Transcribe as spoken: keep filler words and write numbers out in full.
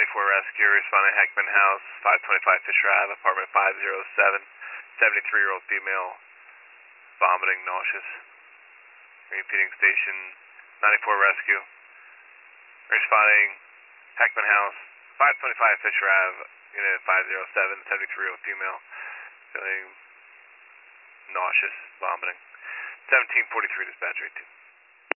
ninety-four Rescue, responding Heckman House, five twenty-five Fisher Ave, apartment five oh seven, seventy-three-year-old female, vomiting, nauseous. Repeating station ninety-four Rescue, responding Heckman House, five twenty-five Fisher Ave, unit five oh seven, seventy-three-year-old female, feeling nauseous, vomiting. seventeen forty-three dispatch eighteen.